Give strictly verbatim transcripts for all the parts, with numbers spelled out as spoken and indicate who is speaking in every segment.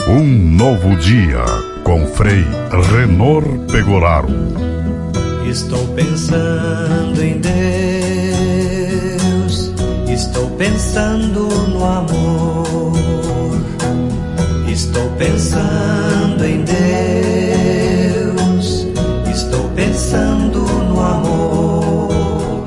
Speaker 1: Um novo dia com Frei Renor Pegoraro.
Speaker 2: Estou pensando em Deus, estou pensando no amor, estou pensando em Deus, estou pensando no amor.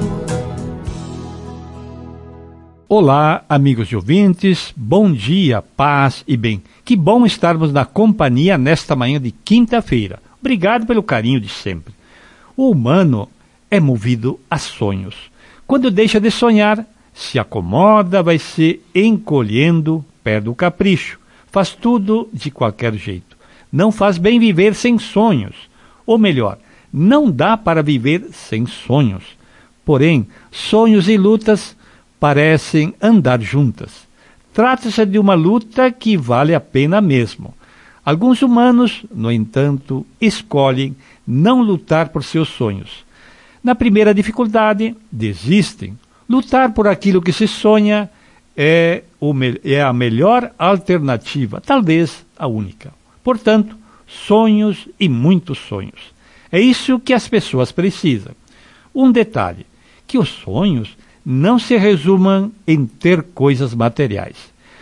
Speaker 3: Olá, amigos e ouvintes, bom dia, paz e bem. Que bom estarmos na companhia nesta manhã de quinta-feira. Obrigado pelo carinho de sempre. O humano é movido a sonhos. Quando deixa de sonhar, se acomoda, vai se encolhendo, perde o capricho. Faz tudo de qualquer jeito. Não faz bem viver sem sonhos. Ou melhor, não dá para viver sem sonhos. Porém, sonhos e lutas parecem andar juntas. Trata-se de uma luta que vale a pena mesmo. Alguns humanos, no entanto, escolhem não lutar por seus sonhos. Na primeira dificuldade, desistem. Lutar por aquilo que se sonha é, o me- é a melhor alternativa, talvez a única. Portanto, sonhos e muitos sonhos. É isso que as pessoas precisam. Um detalhe, que os sonhos não se resumam em ter coisas materiais.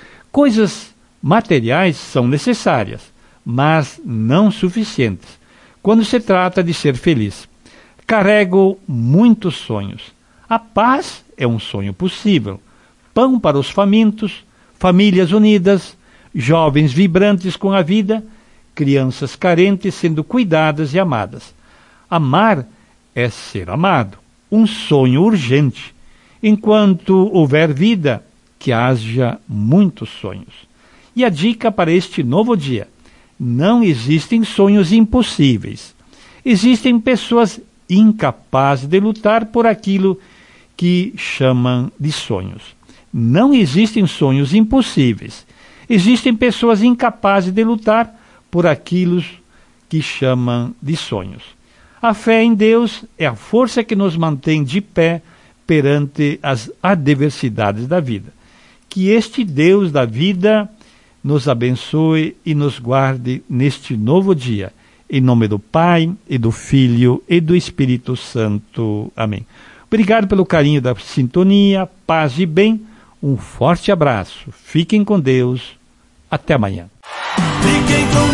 Speaker 3: Coisas materiais são necessárias, mas não suficientes, quando se trata de ser feliz. Carrego muitos sonhos. A paz é um sonho possível. Pão para os famintos, famílias unidas, jovens vibrantes com a vida, crianças carentes sendo cuidadas e amadas. Amar é ser amado, um sonho urgente. Enquanto houver vida, que haja muitos sonhos. E a dica para este novo dia: não existem sonhos impossíveis. Existem pessoas incapazes de lutar por aquilo que chamam de sonhos. Não existem sonhos impossíveis. Existem pessoas incapazes de lutar por aquilo que chamam de sonhos. A fé em Deus é a força que nos mantém de pé perante as adversidades da vida. Que este Deus da vida nos abençoe e nos guarde neste novo dia. Em nome do Pai, e do Filho, e do Espírito Santo. Amém. Obrigado pelo carinho da sintonia, paz e bem. Um forte abraço. Fiquem com Deus. Até amanhã.
Speaker 2: Fiquem com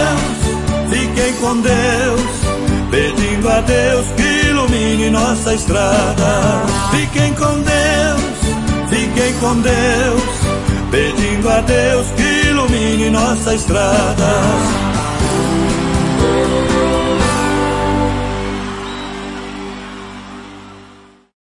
Speaker 2: Deus, fiquem com Deus, pedindo a Deus que ilumine nossa estrada. Fiquem com Deus, fiquem com Deus, pedindo a Deus que ilumine nossa estrada.